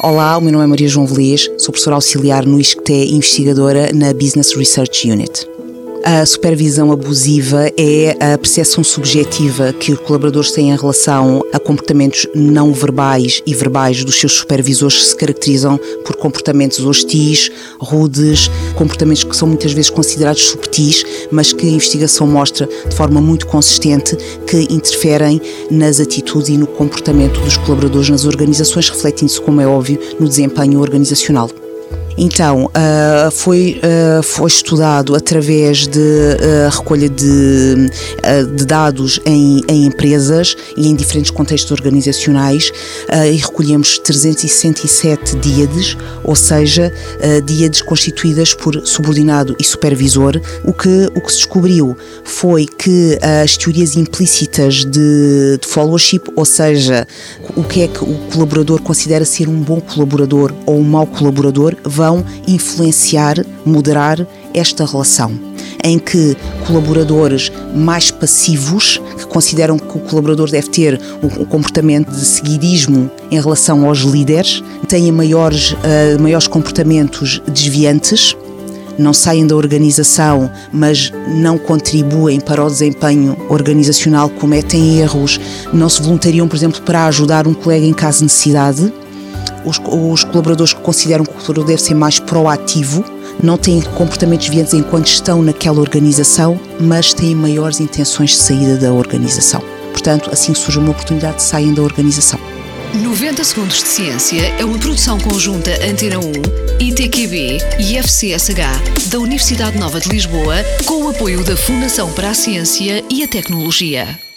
Olá, o meu nome é Maria João Velez, sou professora auxiliar no ISCTE e investigadora na Business Research Unit. A supervisão abusiva é a percepção subjetiva que os colaboradores têm em relação a comportamentos não verbais e verbais dos seus supervisores, que se caracterizam por comportamentos hostis, rudes, comportamentos que são muitas vezes considerados subtis, mas que a investigação mostra de forma muito consistente que interferem nas atitudes e no comportamento dos colaboradores nas organizações, refletindo-se, como é óbvio, no desempenho organizacional. Então, foi estudado através de recolha de dados em empresas e em diferentes contextos organizacionais, e recolhemos 367 díades, ou seja, díades constituídas por subordinado e supervisor. O que se descobriu foi que as teorias implícitas de followership, ou seja, o que é que o colaborador considera ser um bom colaborador ou um mau colaborador, vão influenciar, moderar esta relação, em que colaboradores mais passivos, que consideram que o colaborador deve ter um comportamento de seguidismo em relação aos líderes, têm maiores comportamentos desviantes, não saem da organização, mas não contribuem para o desempenho organizacional, cometem erros, não se voluntariam, por exemplo, para ajudar um colega em caso de necessidade. Os colaboradores que consideram que o colaborador deve ser mais proativo, não têm comportamentos desviantes enquanto estão naquela organização, mas têm maiores intenções de saída da organização. Portanto, assim que surge uma oportunidade, saem da organização. 90 Segundos de Ciência é uma produção conjunta Antena 1, ITQB e FCSH da Universidade Nova de Lisboa, com o apoio da Fundação para a Ciência e a Tecnologia.